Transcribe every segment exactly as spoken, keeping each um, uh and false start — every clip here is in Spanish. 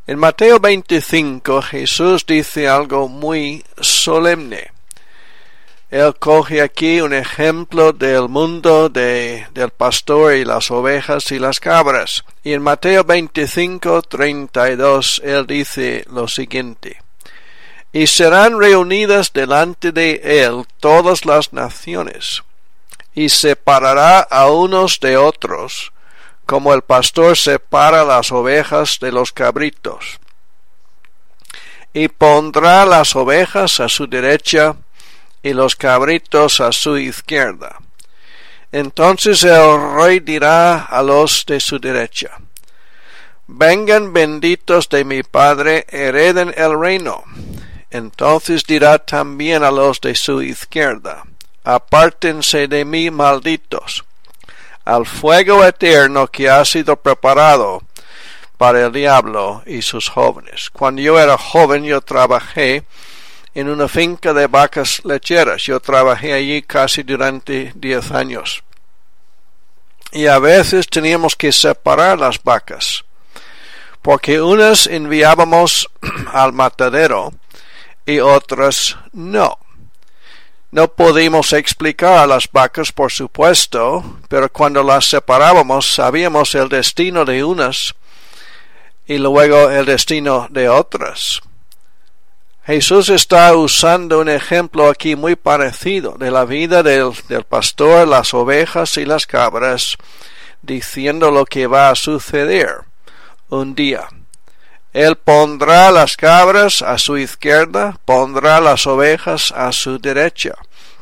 En Mateo veinticinco Jesús dice algo muy solemne. Él coge aquí un ejemplo del mundo de, del pastor y las ovejas y las cabras. Y en Mateo veinticinco, treinta y dos, Él dice lo siguiente. Y serán reunidas delante de Él todas las naciones, y separará a unos de otros, como el pastor separa las ovejas de los cabritos. Y pondrá las ovejas a su derecha y los cabritos a su izquierda. Entonces el rey dirá a los de su derecha: vengan benditos de mi Padre, hereden el reino. Entonces dirá también a los de su izquierda: apártense de mí, malditos, al fuego eterno que ha sido preparado para el diablo y sus jóvenes. Cuando yo era joven, yo trabajé en una finca de vacas lecheras. Yo trabajé allí casi durante diez años. Y a veces teníamos que separar las vacas, porque unas enviábamos al matadero y otras no. No podíamos explicar a las vacas, por supuesto, pero cuando las separábamos sabíamos el destino de unas y luego el destino de otras. Jesús está usando un ejemplo aquí muy parecido de la vida del, del pastor, las ovejas y las cabras, diciendo lo que va a suceder un día. Él pondrá las cabras a su izquierda, pondrá las ovejas a su derecha.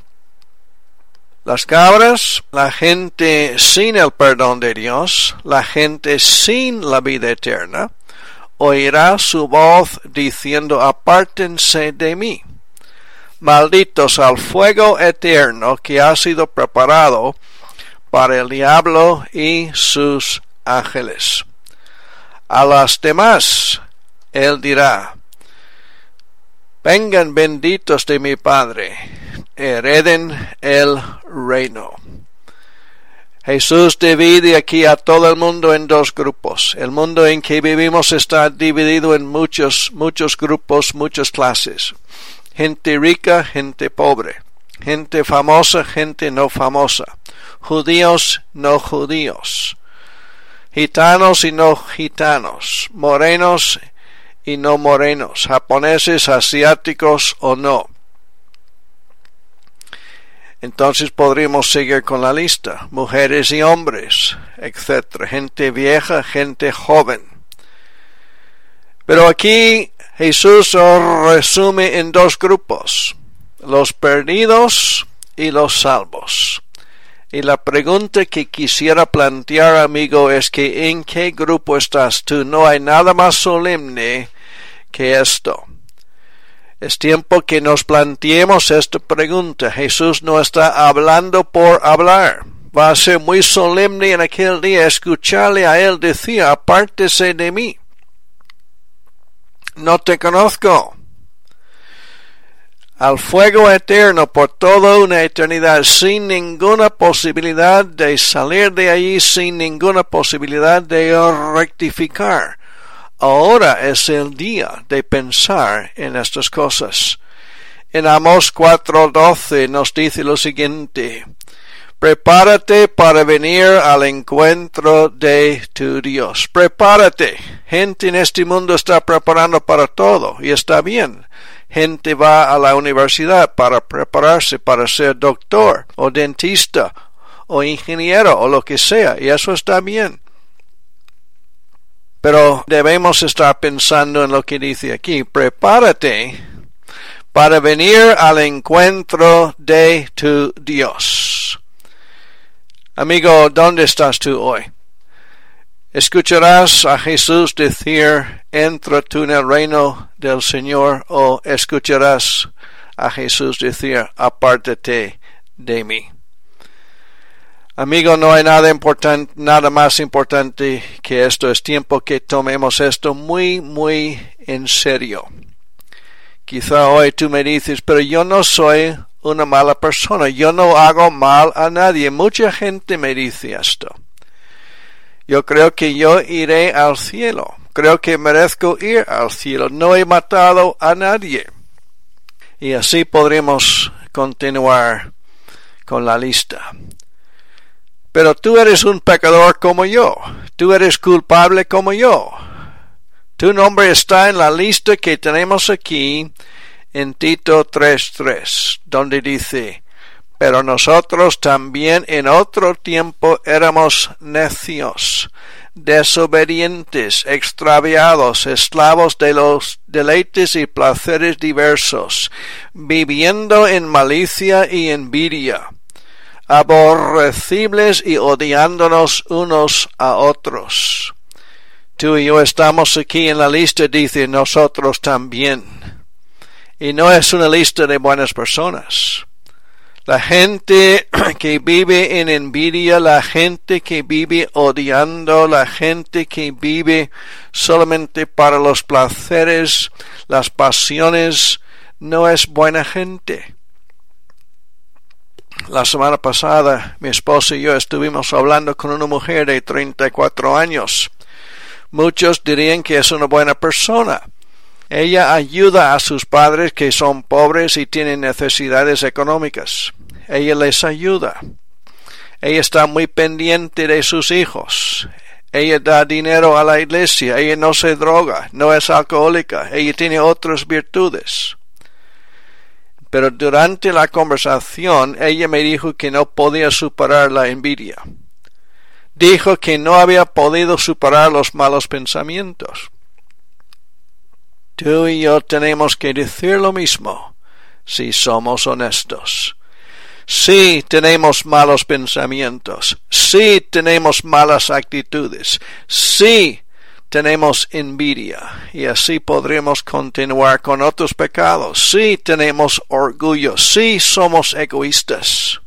Las cabras, la gente sin el perdón de Dios, la gente sin la vida eterna, oirá su voz diciendo: apártense de mí, malditos al fuego eterno que ha sido preparado para el diablo y sus ángeles. A las demás, Él dirá: vengan benditos de mi Padre, hereden el reino. Jesús divide aquí a todo el mundo en dos grupos. El mundo en que vivimos está dividido en muchos, muchos grupos, muchas clases. Gente rica, gente pobre. Gente famosa, gente no famosa. Judíos, no judíos. Gitanos y no gitanos, morenos y no morenos, japoneses, asiáticos o no. Entonces podríamos seguir con la lista, mujeres y hombres, etcétera, gente vieja, gente joven. Pero aquí Jesús lo resume en dos grupos, los perdidos y los salvos. Y la pregunta que quisiera plantear, amigo, es que ¿en qué grupo estás tú? No hay nada más solemne que esto. Es tiempo que nos planteemos esta pregunta. Jesús no está hablando por hablar. Va a ser muy solemne en aquel día escucharle a Él decir: apártese de mí. No te conozco. Al fuego eterno por toda una eternidad, sin ninguna posibilidad de salir de allí, sin ninguna posibilidad de rectificar. Ahora es el día de pensar en estas cosas. En Amós cuatro doce nos dice lo siguiente: prepárate para venir al encuentro de tu Dios. Prepárate. Gente en este mundo está preparando para todo y está bien. Gente va a la universidad para prepararse para ser doctor o dentista o ingeniero o lo que sea, y eso está bien. Pero debemos estar pensando en lo que dice aquí: prepárate para venir al encuentro de tu Dios. Amigo, ¿dónde estás tú hoy? ¿Escucharás a Jesús decir: entra tú en el reino del Señor? ¿O escucharás a Jesús decir: apártate de mí? Amigo, no hay nada importante, nada más importante que esto. Es tiempo que tomemos esto muy, muy en serio. Quizá hoy tú me dices: pero yo no soy una mala persona, yo no hago mal a nadie. Mucha gente me dice esto. Yo creo que yo iré al cielo. creo que merezco ir al cielo. No he matado a nadie. Y así podremos continuar con la lista. Pero tú eres un pecador como yo. Tú eres culpable como yo. Tu nombre está en la lista que tenemos aquí en Tito tres tres, donde dice: pero nosotros también en otro tiempo éramos necios, desobedientes, extraviados, esclavos de los deleites y placeres diversos, viviendo en malicia y envidia, aborrecibles y odiándonos unos a otros. Tú y yo estamos aquí en la lista, dice nosotros también. Y no es una lista de buenas personas. La gente que vive en envidia, la gente que vive odiando, la gente que vive solamente para los placeres, las pasiones, no es buena gente. La semana pasada, mi esposa y yo estuvimos hablando con una mujer de treinta y cuatro años. Muchos dirían que es una buena persona. Ella ayuda a sus padres que son pobres y tienen necesidades económicas. Ella les ayuda. Ella está muy pendiente de sus hijos. Ella da dinero a la iglesia. Ella no se droga, no es alcohólica. Ella tiene otras virtudes. Pero durante la conversación, ella me dijo que no podía superar la envidia. Dijo que no había podido superar los malos pensamientos. Tú y yo tenemos que decir lo mismo si somos honestos. Sí tenemos malos pensamientos. Sí tenemos malas actitudes. Sí tenemos envidia. Y así podremos continuar con otros pecados. Sí tenemos orgullo. Sí somos egoístas.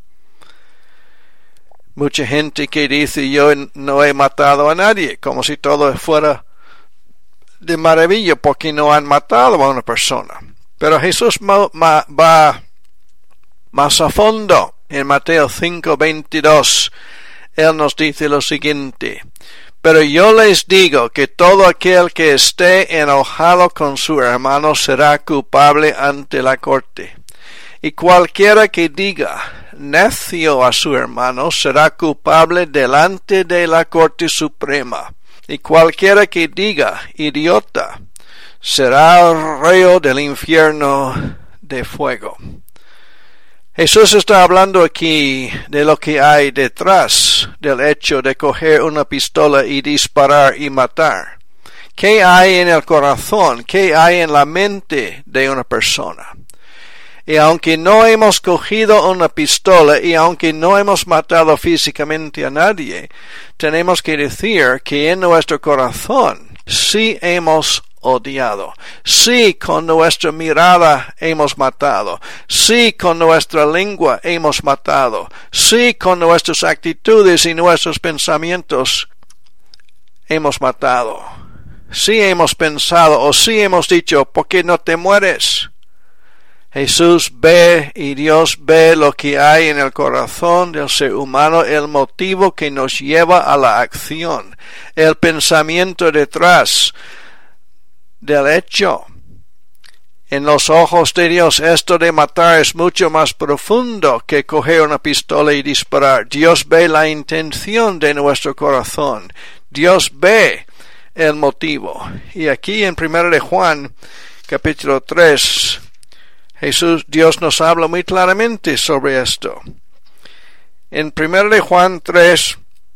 Mucha gente que dice yo no he matado a nadie, como si todo fuera de maravilla porque no han matado a una persona. Pero Jesús va más a fondo. En Mateo cinco veintidós, Él nos dice lo siguiente: pero yo les digo que todo aquel que esté enojado con su hermano será culpable ante la corte. Y cualquiera que diga necio a su hermano será culpable delante de la Corte Suprema. Y cualquiera que diga idiota será reo del infierno de fuego. Jesús está hablando aquí de lo que hay detrás del hecho de coger una pistola y disparar y matar. ¿Qué hay en el corazón? ¿Qué hay en la mente de una persona? Y aunque no hemos cogido una pistola y aunque no hemos matado físicamente a nadie, tenemos que decir que en nuestro corazón sí hemos odiado. Sí, con nuestra mirada hemos matado. Sí, con nuestra lengua hemos matado. Sí, con nuestras actitudes y nuestros pensamientos hemos matado. Sí hemos pensado o sí hemos dicho, ¿por qué no te mueres? Jesús ve y Dios ve lo que hay en el corazón del ser humano, el motivo que nos lleva a la acción, el pensamiento detrás del hecho. En los ojos de Dios esto de matar es mucho más profundo que coger una pistola y disparar. Dios ve la intención de nuestro corazón. Dios ve el motivo. Y aquí en primera de Juan, capítulo tres, Jesús, Dios nos habla muy claramente sobre esto. En primera de Juan tres,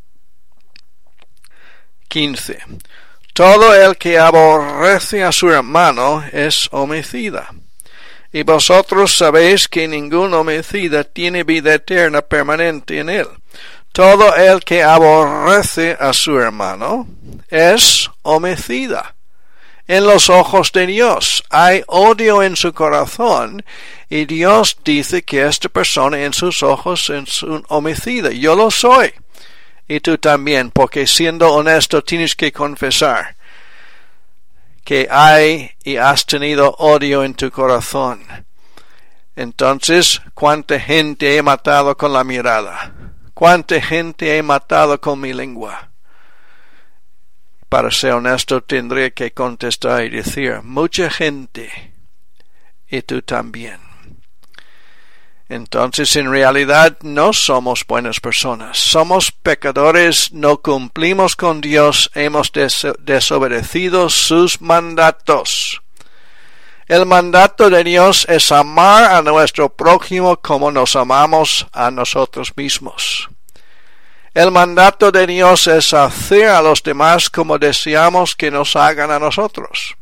quince. Todo el que aborrece a su hermano es homicida. Y vosotros sabéis que ningún homicida tiene vida eterna permanente en él. Todo el que aborrece a su hermano es homicida. En los ojos de Dios hay odio en su corazón y Dios dice que esta persona en sus ojos es un homicida. Yo lo soy. Y tú también, porque siendo honesto tienes que confesar que hay y has tenido odio en tu corazón. Entonces, ¿cuánta gente he matado con la mirada? ¿Cuánta gente he matado con mi lengua? Para ser honesto, tendría que contestar y decir, mucha gente, y tú también. Entonces, en realidad, no somos buenas personas. Somos pecadores, no cumplimos con Dios, hemos des- desobedecido sus mandatos. El mandato de Dios es amar a nuestro prójimo como nos amamos a nosotros mismos. El mandato de Dios es hacer a los demás como deseamos que nos hagan a nosotros.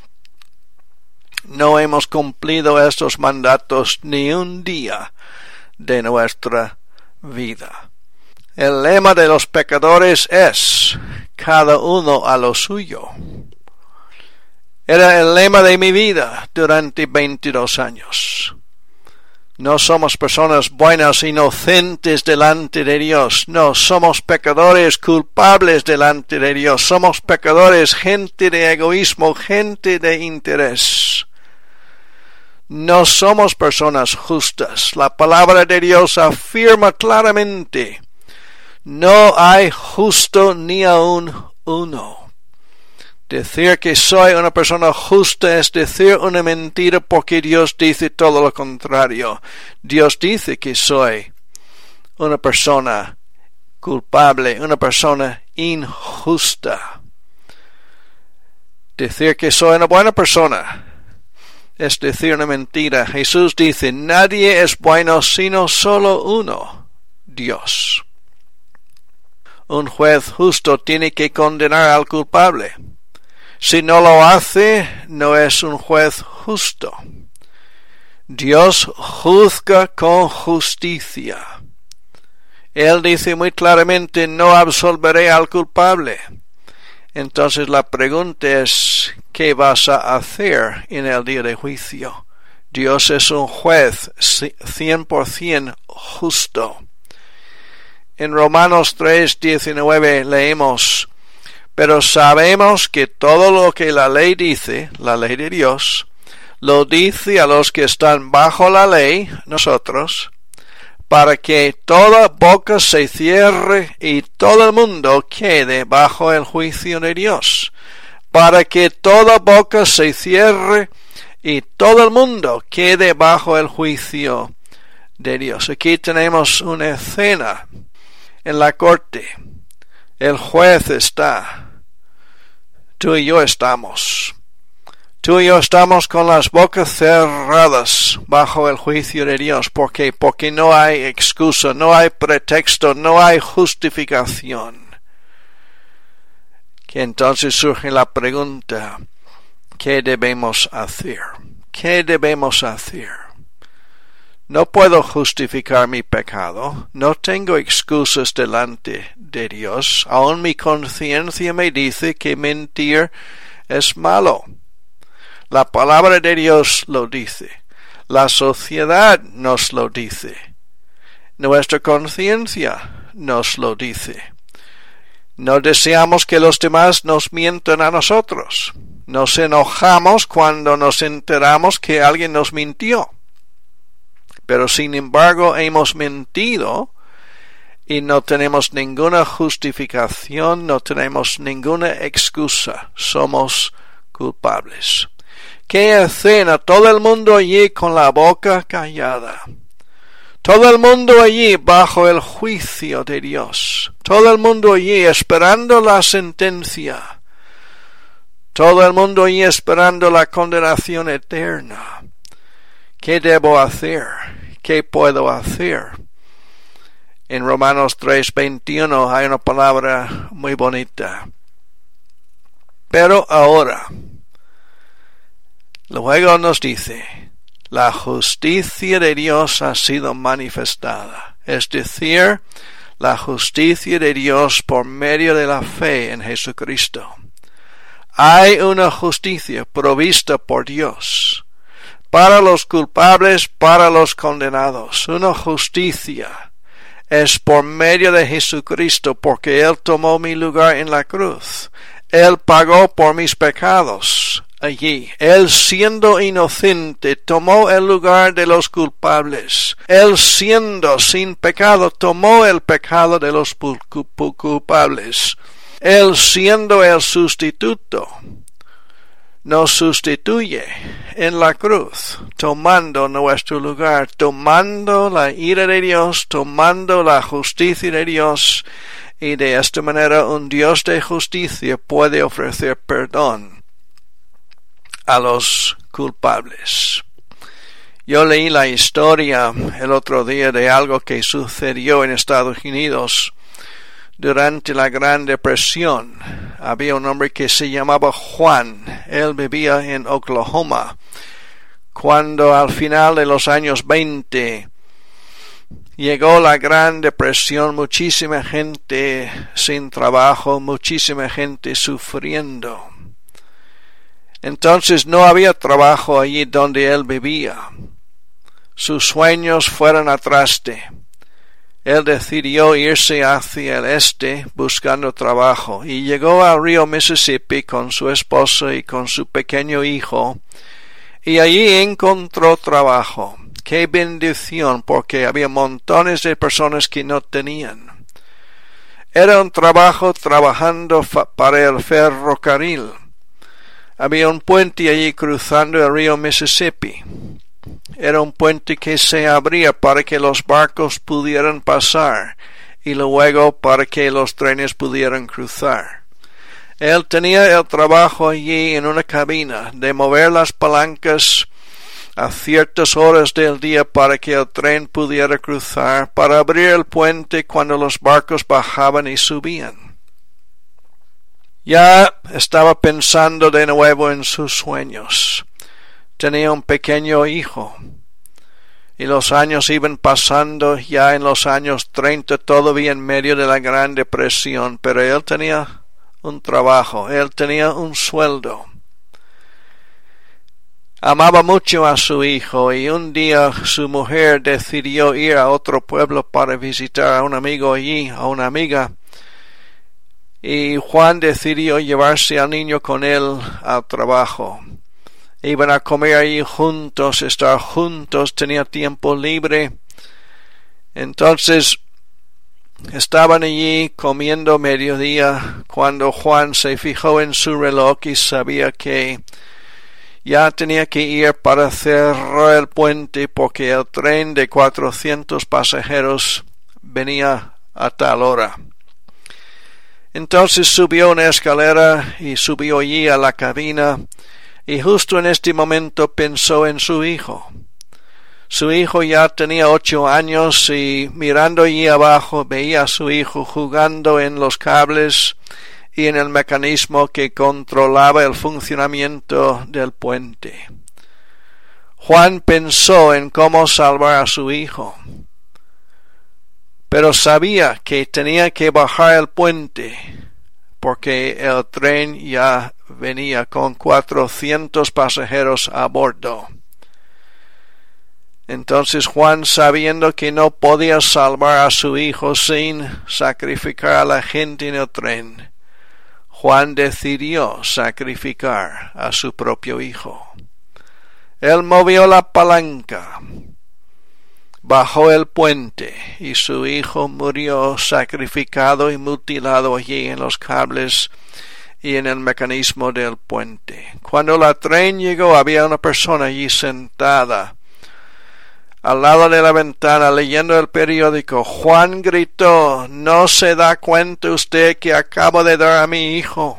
No hemos cumplido estos mandatos ni un día de nuestra vida. El lema de los pecadores es, cada uno a lo suyo. Era el lema de mi vida durante veintidós años. No somos personas buenas, inocentes delante de Dios. No, somos pecadores culpables delante de Dios. Somos pecadores, gente de egoísmo, gente de interés. No somos personas justas. La palabra de Dios afirma claramente, no hay justo ni aun uno. Decir que soy una persona justa es decir una mentira porque Dios dice todo lo contrario. Dios dice que soy una persona culpable, una persona injusta. Decir que soy una buena persona es decir una mentira. Jesús dice, nadie es bueno sino solo uno, Dios. Un juez justo tiene que condenar al culpable. Si no lo hace, no es un juez justo. Dios juzga con justicia. Él dice muy claramente, no absolveré al culpable. Entonces la pregunta es, ¿qué vas a hacer en el día de juicio? Dios es un juez cien por ciento justo. En Romanos tres diecinueve leemos, pero sabemos que todo lo que la ley dice, la ley de Dios, lo dice a los que están bajo la ley, nosotros, para que toda boca se cierre y todo el mundo quede bajo el juicio de Dios. Para que toda boca se cierre y todo el mundo quede bajo el juicio de Dios. Aquí tenemos una escena en la corte. El juez está. Tú y yo estamos. Tú y yo estamos con las bocas cerradas bajo el juicio de Dios. ¿Por qué? Porque no hay excusa, no hay pretexto, no hay justificación. Que entonces surge la pregunta, ¿qué debemos hacer? ¿Qué debemos hacer? No puedo justificar mi pecado, no tengo excusas delante de Dios, aún mi conciencia me dice que mentir es malo. La palabra de Dios lo dice, la sociedad nos lo dice, nuestra conciencia nos lo dice. No deseamos que los demás nos mientan a nosotros, nos enojamos cuando nos enteramos que alguien nos mintió. Pero sin embargo hemos mentido y no tenemos ninguna justificación, no tenemos ninguna excusa, somos culpables. ¿Qué escena? Todo el mundo allí con la boca callada. Todo el mundo allí bajo el juicio de Dios. Todo el mundo allí esperando la sentencia. Todo el mundo allí esperando la condenación eterna. ¿Qué debo hacer? ¿Qué puedo hacer? En Romanos tres veintiuno hay una palabra muy bonita. Pero ahora, luego nos dice, la justicia de Dios ha sido manifestada. Es decir, la justicia de Dios por medio de la fe en Jesucristo. Hay una justicia provista por Dios. Para los culpables, para los condenados. Una justicia es por medio de Jesucristo, porque Él tomó mi lugar en la cruz. Él pagó por mis pecados allí. Él, siendo inocente, tomó el lugar de los culpables. Él, siendo sin pecado, tomó el pecado de los culpables. Él, siendo el sustituto, nos sustituye en la cruz, tomando nuestro lugar, tomando la ira de Dios, tomando la justicia de Dios, y de esta manera un Dios de justicia puede ofrecer perdón a los culpables. Yo leí la historia el otro día de algo que sucedió en Estados Unidos durante la Gran Depresión. Había un hombre que se llamaba Juan. Él vivía en Oklahoma. Cuando al final de los años veinte llegó la Gran Depresión, muchísima gente sin trabajo, muchísima gente sufriendo. Entonces no había trabajo allí donde él vivía. Sus sueños fueron a traste. Él decidió irse hacia el este buscando trabajo y llegó al río Mississippi con su esposa y con su pequeño hijo, y allí encontró trabajo. ¡Qué bendición! Porque había montones de personas que no tenían. Era un trabajo trabajando para el ferrocarril. Había un puente allí cruzando el río Mississippi. Era un puente que se abría para que los barcos pudieran pasar y luego para que los trenes pudieran cruzar. Él tenía el trabajo allí en una cabina de mover las palancas a ciertas horas del día para que el tren pudiera cruzar, para abrir el puente cuando los barcos bajaban y subían. Ya estaba pensando de nuevo en sus sueños. Tenía un pequeño hijo, y los años iban pasando, ya en los años treinta, todavía en medio de la Gran Depresión, pero él tenía un trabajo, él tenía un sueldo. Amaba mucho a su hijo, y un día su mujer decidió ir a otro pueblo para visitar a un amigo allí, a una amiga, y Juan decidió llevarse al niño con él al trabajo. Iban a comer allí juntos, estar juntos, tenía tiempo libre. Entonces estaban allí comiendo mediodía cuando Juan se fijó en su reloj y sabía que ya tenía que ir para cerrar el puente porque el tren de cuatrocientos pasajeros venía a tal hora. Entonces subió una escalera y subió allí a la cabina. Y justo en este momento pensó en su hijo. Su hijo ya tenía ocho años y mirando allí abajo veía a su hijo jugando en los cables y en el mecanismo que controlaba el funcionamiento del puente. Juan pensó en cómo salvar a su hijo, pero sabía que tenía que bajar el puente porque el tren ya venía con cuatrocientos pasajeros a bordo. Entonces Juan, sabiendo que no podía salvar a su hijo sin sacrificar a la gente en el tren, Juan decidió sacrificar a su propio hijo. Él movió la palanca, bajó el puente y su hijo murió sacrificado y mutilado allí en los cables y en el mecanismo del puente. Cuando la tren llegó había una persona allí sentada al lado de la ventana leyendo el periódico. Juan gritó: ¿No se da cuenta usted que acabo de dar a mi hijo?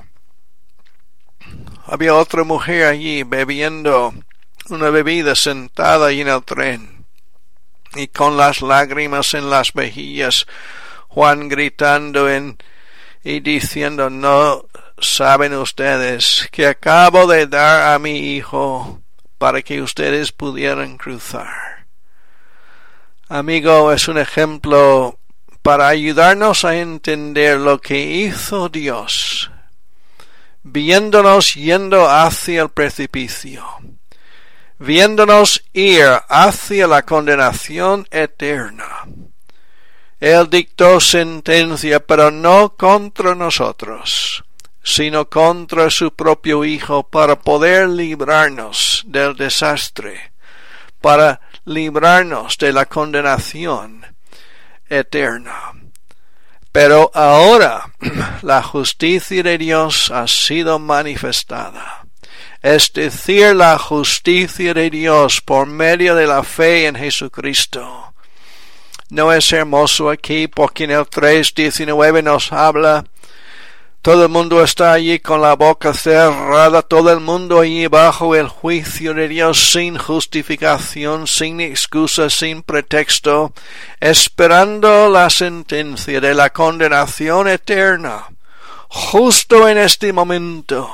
Había otra mujer allí bebiendo una bebida sentada allí en el tren. Y con las lágrimas en las mejillas, Juan gritando en, y diciendo: ¿No saben ustedes que acabo de dar a mi hijo para que ustedes pudieran cruzar? Amigo, es un ejemplo para ayudarnos a entender lo que hizo Dios, viéndonos yendo hacia el precipicio, viéndonos ir hacia la condenación eterna. Él dictó sentencia, pero no contra nosotros, sino contra su propio Hijo, para poder librarnos del desastre, para librarnos de la condenación eterna. Pero ahora la justicia de Dios ha sido manifestada. Es decir, la justicia de Dios por medio de la fe en Jesucristo. ¿No es hermoso aquí? Porque en el tres diecinueve nos habla, todo el mundo está allí con la boca cerrada, todo el mundo allí bajo el juicio de Dios, sin justificación, sin excusa, sin pretexto, esperando la sentencia de la condenación eterna, justo en este momento.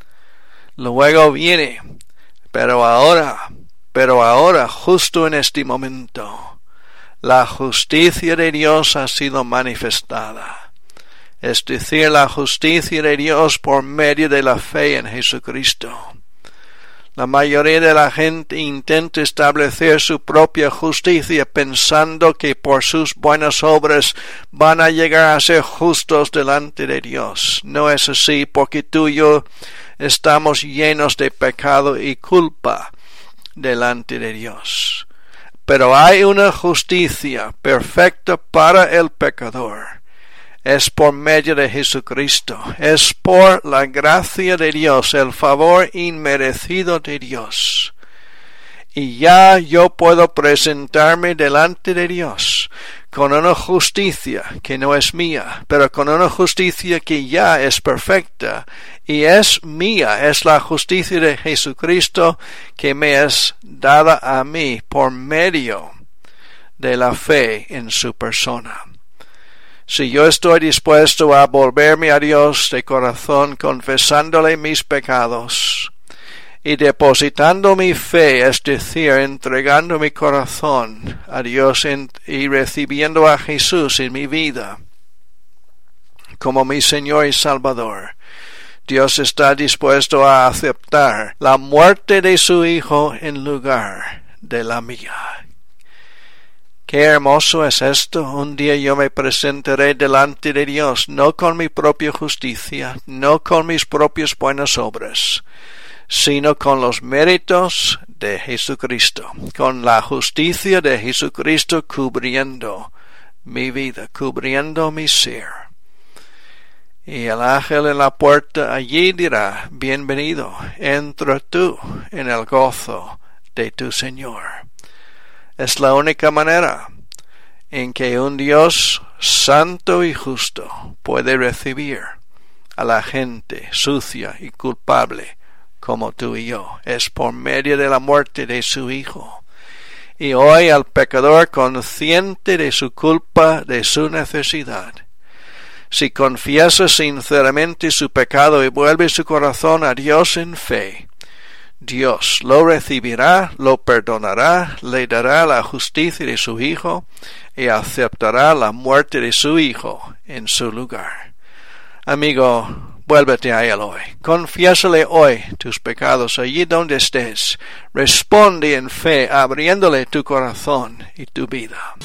Luego viene, pero ahora, pero ahora, justo en este momento, la justicia de Dios ha sido manifestada. Es decir, la justicia de Dios por medio de la fe en Jesucristo. La mayoría de la gente intenta establecer su propia justicia pensando que por sus buenas obras van a llegar a ser justos delante de Dios. No es así, porque tú y yo estamos llenos de pecado y culpa delante de Dios. Pero hay una justicia perfecta para el pecador. Es por medio de Jesucristo. Es por la gracia de Dios, el favor inmerecido de Dios. Y ya yo puedo presentarme delante de Dios con una justicia que no es mía, pero con una justicia que ya es perfecta y es mía. Es la justicia de Jesucristo que me es dada a mí por medio de la fe en su persona. Si yo estoy dispuesto a volverme a Dios de corazón, confesándole mis pecados y depositando mi fe, es decir, entregando mi corazón a Dios y recibiendo a Jesús en mi vida como mi Señor y Salvador, Dios está dispuesto a aceptar la muerte de su Hijo en lugar de la mía. Qué hermoso es esto. Un día yo me presentaré delante de Dios, no con mi propia justicia, no con mis propias buenas obras, sino con los méritos de Jesucristo, con la justicia de Jesucristo cubriendo mi vida, cubriendo mi ser. Y el ángel en la puerta allí dirá, bienvenido, entra tú en el gozo de tu Señor. Es la única manera en que un Dios santo y justo puede recibir a la gente sucia y culpable como tú y yo. Es por medio de la muerte de su Hijo. Y hoy al pecador consciente de su culpa, de su necesidad, si confiesa sinceramente su pecado y vuelve su corazón a Dios en fe, Dios lo recibirá, lo perdonará, le dará la justicia de su Hijo y aceptará la muerte de su Hijo en su lugar. Amigo, vuélvete a Él hoy. Confiésale hoy tus pecados allí donde estés. Responde en fe, abriéndole tu corazón y tu vida.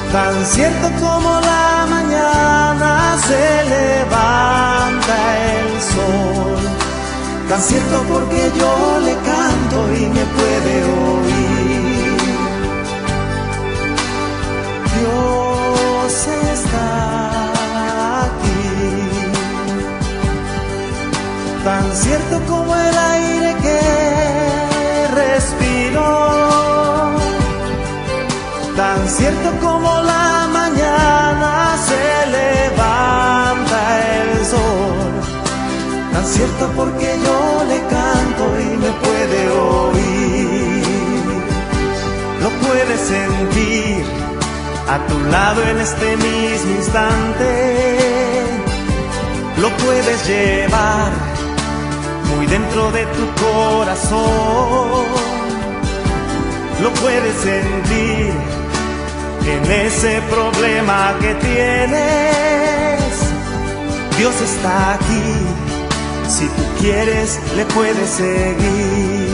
Tan cierto como la mañana se levanta el sol, tan cierto porque yo le canto y me puede oír. Dios está aquí, tan cierto como el aire que respiro, tan cierto como la mañana se levanta el sol, tan cierto porque yo le canto y me puede oír. Lo puedes sentir a tu lado en este mismo instante, lo puedes llevar muy dentro de tu corazón, lo puedes sentir en ese problema que tienes. Dios está aquí, si tú quieres le puedes seguir.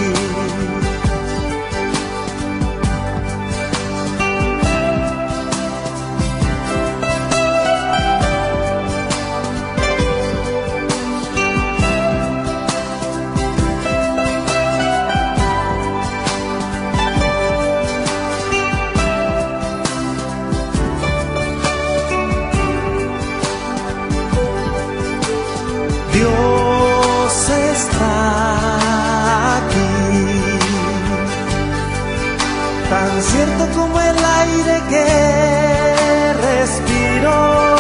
Dios está aquí, tan cierto como el aire que respiro,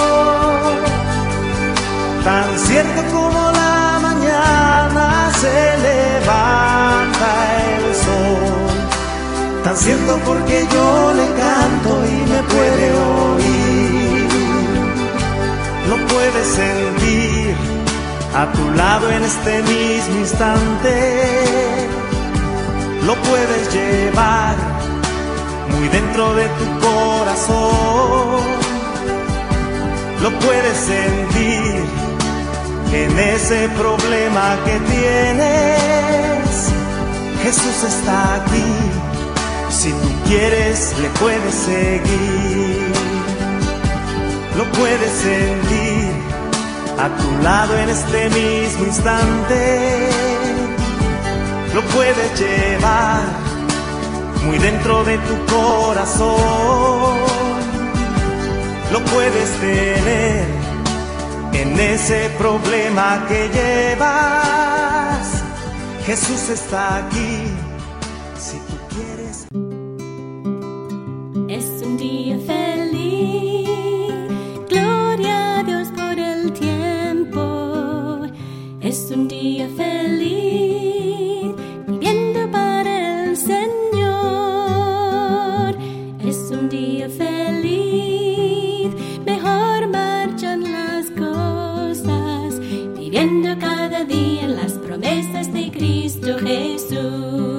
tan cierto como la mañana se levanta el sol, tan cierto porque yo le canto y me puede oír. Lo puedes sentir a tu lado en este mismo instante, lo puedes llevar muy dentro de tu corazón, lo puedes sentir en ese problema que tienes. Jesús está aquí, si tú quieres le puedes seguir, lo puedes sentir a tu lado en este mismo instante, lo puedes llevar muy dentro de tu corazón, lo puedes tener en ese problema que llevas. Jesús está aquí, si tú quieres. Es un día feliz, gloria a Dios por el tiempo. Es un día feliz, viviendo para el Señor. Es un día feliz, mejor marchan las cosas, viviendo cada día las promesas de Cristo Jesús.